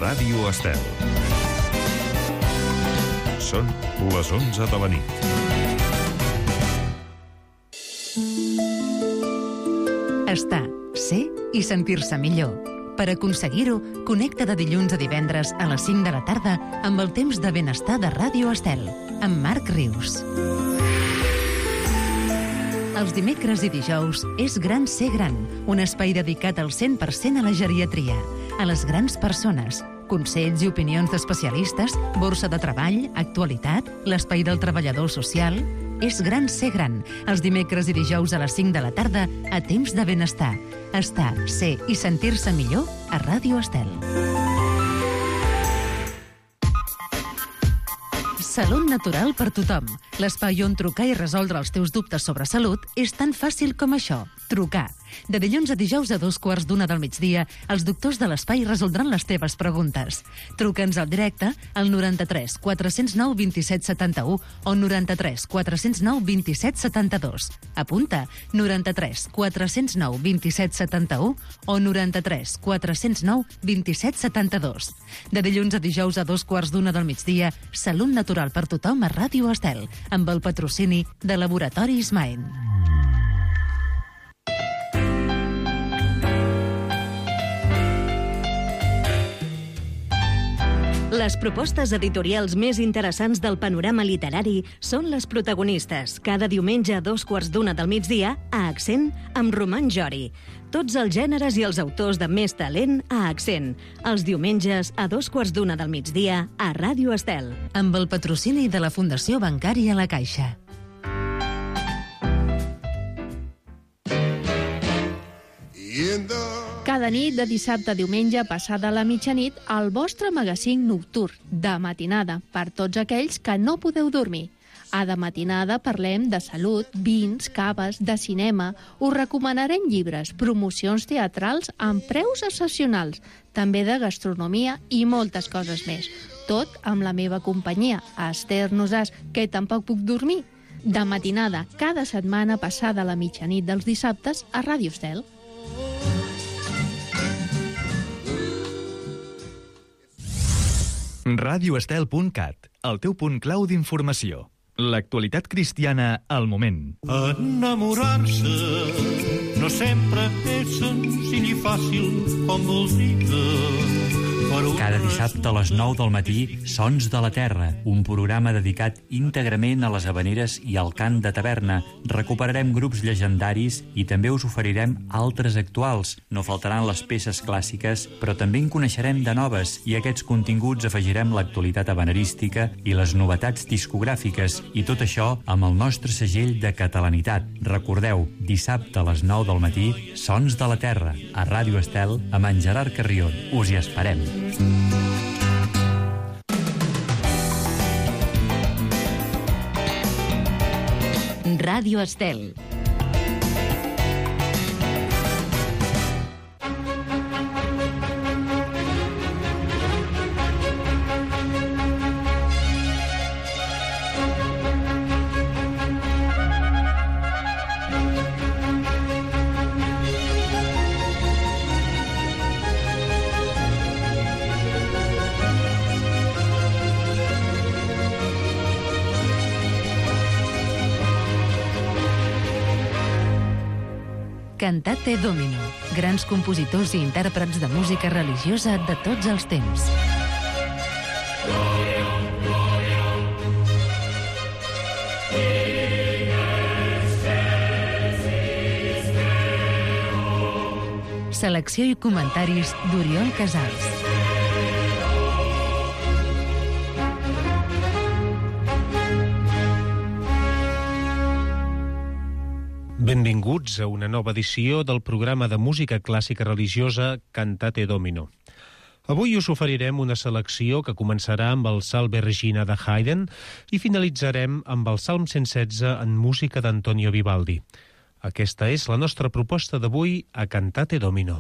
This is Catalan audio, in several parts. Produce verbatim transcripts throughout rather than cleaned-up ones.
Ràdio Estel. Són les onze de la nit. Estar, ser i sentir-se millor. Per aconseguir-ho, connecta de dilluns a divendres a les cinc de la tarda amb el temps de benestar de Ràdio Estel, amb Marc Rius. Els dimecres i dijous és Gran Ser Gran, un espai dedicat al cent per cent a la geriatria, a les grans persones, consells i opinions d'especialistes, borsa de treball, actualitat, l'espai del treballador social. És Gran Ser Gran, els dimecres i dijous a les cinc de la tarda a temps de benestar. Estar, ser i sentir-se millor a Ràdio Estel. Salut natural per tothom. L'espai on trucar i resoldre els teus dubtes sobre salut és tan fàcil com això. Trucar. De dilluns a dijous a dos quarts d'una del migdia, els doctors de l'espai resoldran les teves preguntes. Truca'ns al directe al noranta-tres quatre zero nou vint set setanta-u o noranta-tres quatre zero nou vint set setanta-dos. Apunta, noranta-tres quatre zero nou vint set setanta-u o noranta-tres quatre zero nou vint set setanta-dos. De dilluns a dijous a dos quarts d'una del migdia, Salut natural per tothom a Ràdio Estel, amb el patrocini de Laboratoris Maen. Les propostes editorials més interessants del panorama literari són les protagonistes, cada diumenge a dos quarts d'una del migdia, a Accent, amb Roman Jori. Tots els gèneres i els autors de més talent a Accent. Els diumenges a dos quarts d'una del migdia, a Ràdio Estel. Amb el patrocini de la Fundació Bancària La Caixa. Cada nit de dissabte a diumenge, passada la mitjanit, el vostre magazín nocturn, de matinada, per tots aquells que no podeu dormir. A de matinada parlem de salut, vins, caves, de cinema, us recomanarem llibres, promocions teatrals amb preus excepcionals, també de gastronomia i moltes coses més. Tot amb la meva companyia, Esther Nosàs, que tampoc puc dormir. De matinada, cada setmana passada la mitjanit dels dissabtes a Ràdio Estel. ràdio estel punt cat, el teu punt clau d'informació. L'actualitat cristiana al moment. Enamorar-se no sempre és senzill i fàcil com voldria. Cada dissabte a les nou del matí, Sons de la Terra, un programa dedicat íntegrament a les havaneres i al cant de taverna. Recuperarem grups llegendaris i també us oferirem altres actuals. No faltaran les peces clàssiques, però també en coneixerem de noves, i a aquests continguts afegirem l'actualitat havanerística i les novetats discogràfiques, i tot això amb el nostre segell de catalanitat. Recordeu, dissabte a les nou del matí, Sons de la Terra, a Ràdio Estel, amb en Gerard Carrion. Us hi esperem. Ràdio Estel. Cantate Domino, grans compositors i intèrprets de música religiosa de tots els temps. Selecció i comentaris d'Oriol Casals. Benvinguts a una nova edició del programa de música clàssica religiosa Cantate Domino. Avui us oferirem una selecció que començarà amb el Salve Regina de Haydn i finalitzarem amb el Salm cent setze en música d'Antonio Vivaldi. Aquesta és la nostra proposta d'avui a Cantate Domino.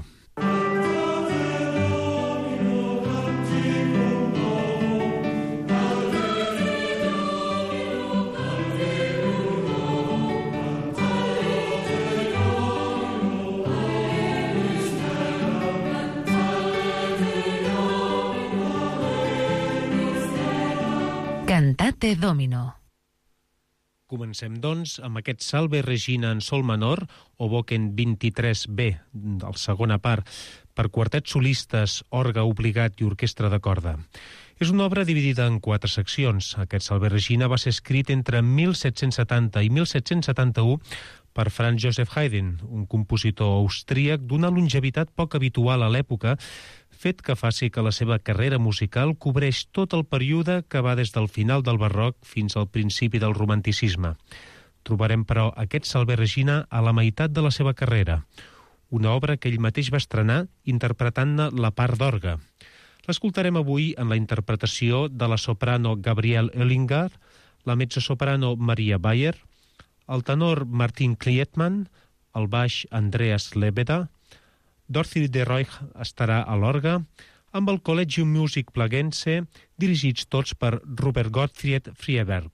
Cantate Domino. Comencem, doncs, amb aquest Salve Regina en sol menor, Hoboken vint-i-tres B, de la segona part, per quartets solistes, orgue obligat i orquestra de corda. És una obra dividida en quatre seccions. Aquest Salve Regina va ser escrit entre mil set-cents setanta i mil set-cents setanta-u per Franz Joseph Haydn, un compositor austríac d'una longevitat poc habitual a l'època, fet que faci que la seva carrera musical cobreix tot el període que va des del final del barroc fins al principi del romanticisme. Trobarem, però, aquest Salve Regina a la meitat de la seva carrera, una obra que ell mateix va estrenar interpretant-ne la part d'orgue. L'escoltarem avui en la interpretació de la soprano Gabrielle Oellinger, la mezzosoprano Maria Bayer, el tenor Martin Klietmann, el baix Andreas Lebeda, Dorothy de Rooij estarà a l'orgue, amb el Collegium Music Plagense, dirigits tots per Rupert Gottfried Frieberg.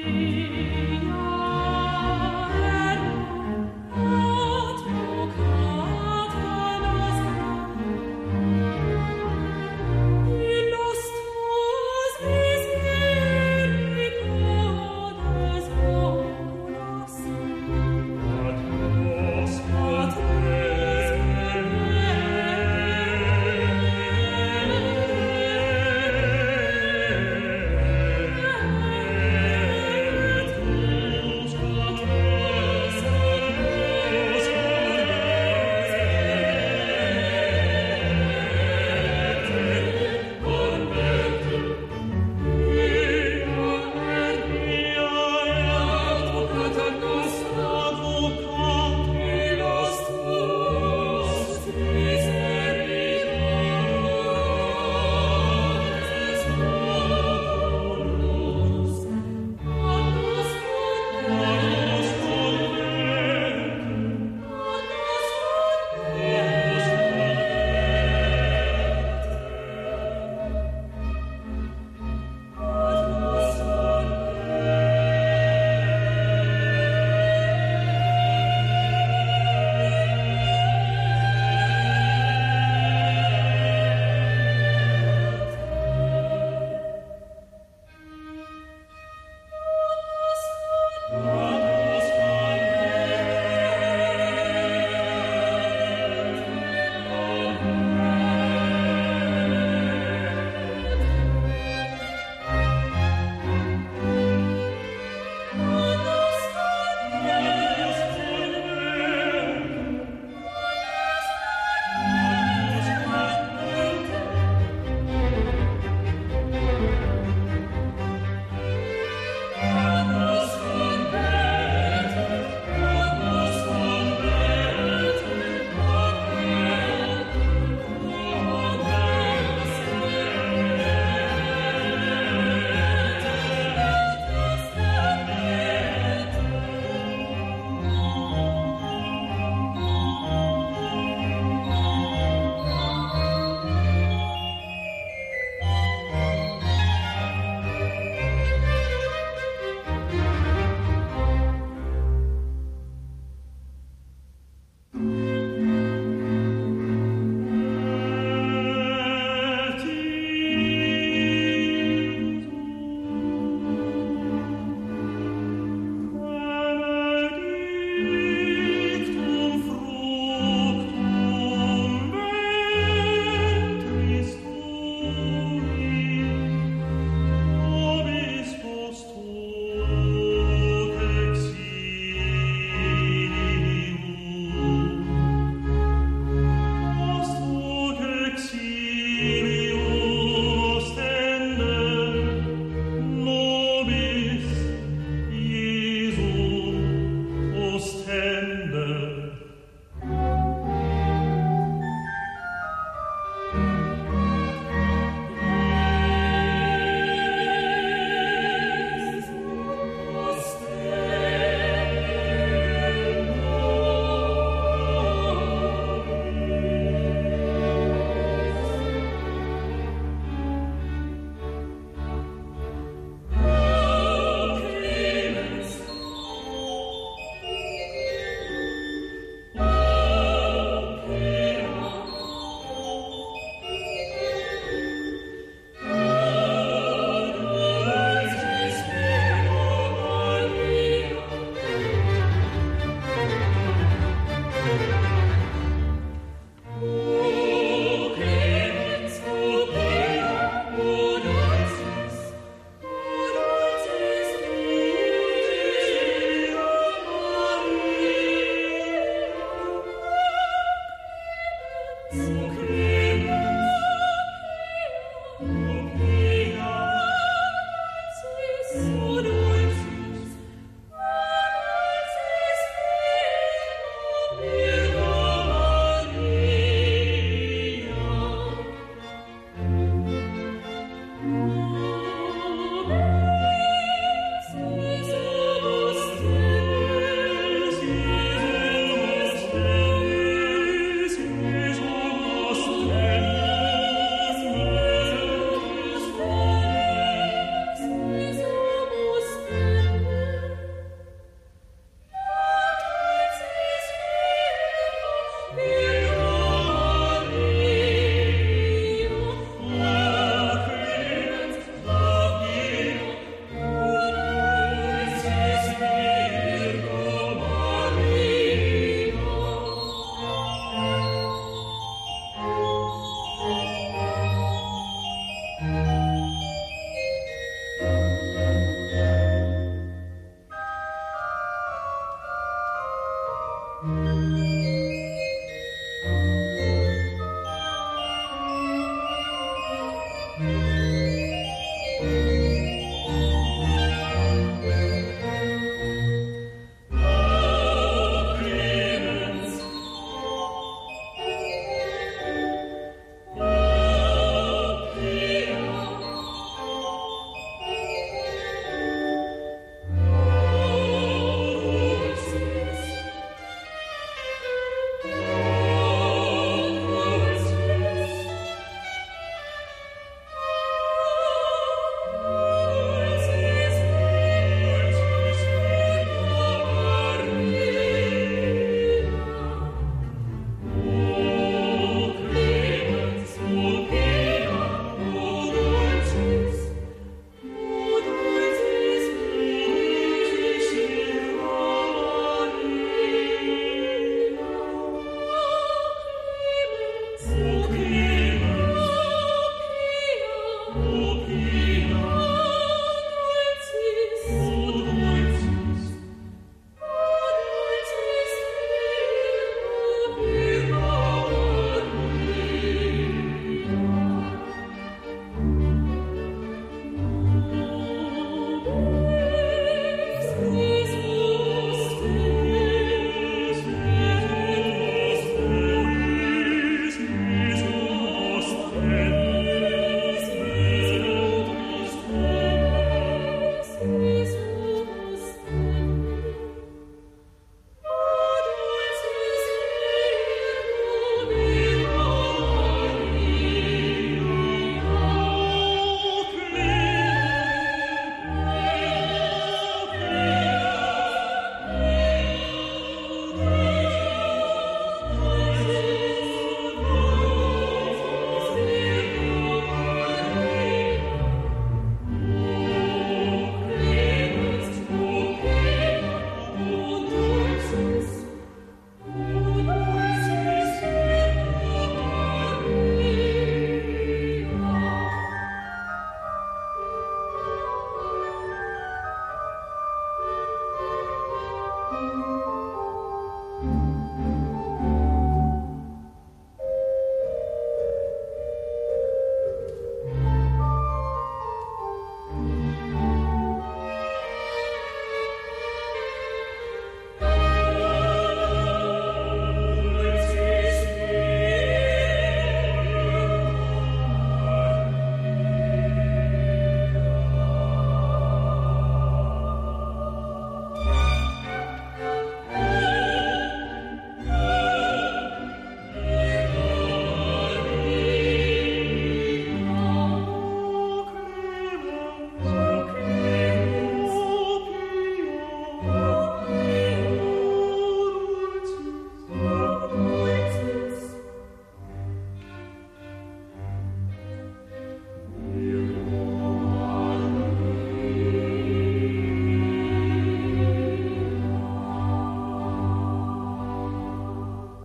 Thank you.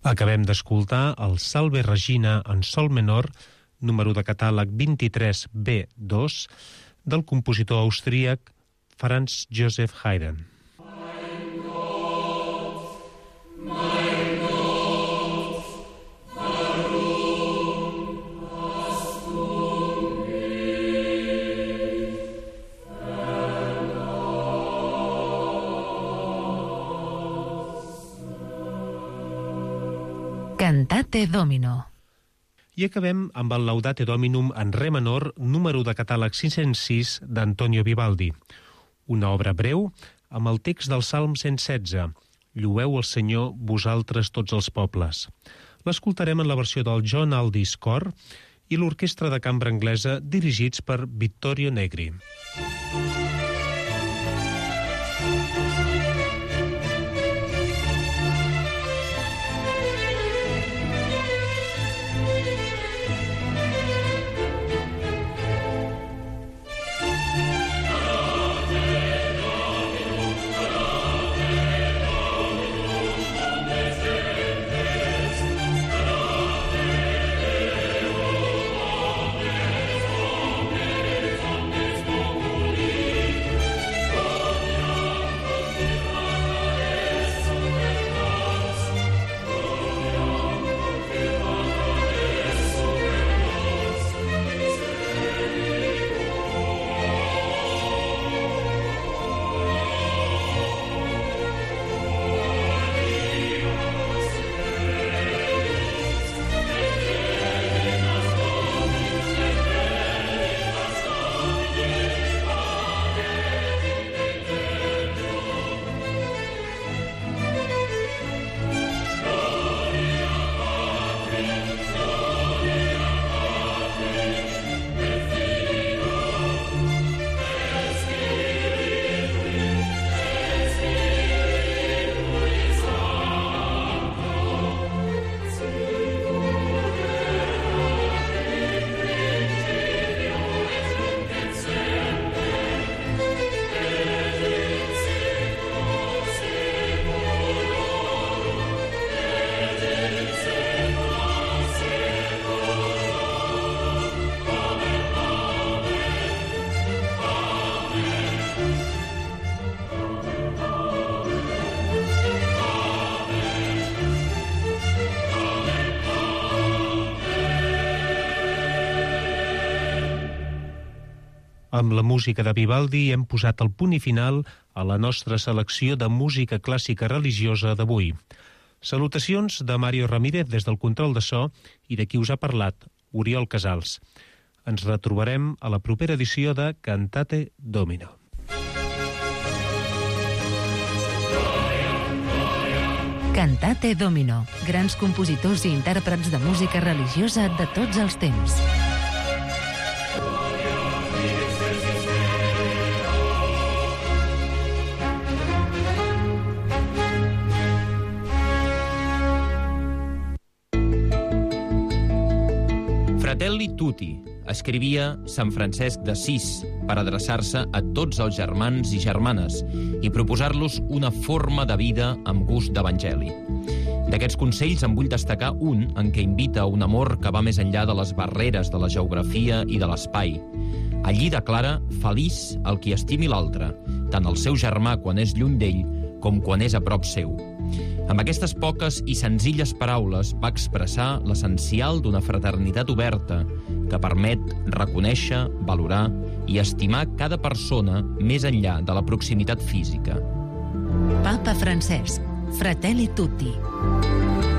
Acabem d'escoltar el Salve Regina en sol menor, número de catàleg vint-i-tres B dos, del compositor austríac Franz Joseph Haydn. Cantate Domino. I acabem amb el Laudate Dominum en re menor, número de catàleg cinc-cents sis d'Antonio Vivaldi. Una obra breu amb el text del Salm cent setze. Llueu el Senyor, vosaltres tots els pobles. L'escoltarem en la versió del John Aldis Cor i l'Orquestra de Cambra Anglesa, dirigits per Vittorio Negri. Amb la música de Vivaldi hem posat el punt i final a la nostra selecció de música clàssica religiosa d'avui. Salutacions de Mario Ramírez des del control de so i de qui us ha parlat, Oriol Casals. Ens retrobarem a la propera edició de Cantate Domino. Cantate Domino. Grans compositors i intèrprets de música religiosa de tots els temps. Fratelli Tutti, escrivia Sant Francesc d'Assís per adreçar-se a tots els germans i germanes i proposar-los una forma de vida amb gust d'evangeli. D'aquests consells en vull destacar un en què invita a un amor que va més enllà de les barreres de la geografia i de l'espai. Allí declara feliç el qui estimi l'altre, tant el seu germà quan és lluny d'ell com quan és a prop seu. Amb aquestes poques i senzilles paraules va expressar l'essencial d'una fraternitat oberta que permet reconèixer, valorar i estimar cada persona més enllà de la proximitat física. Papa Francesc, Fratelli Tutti.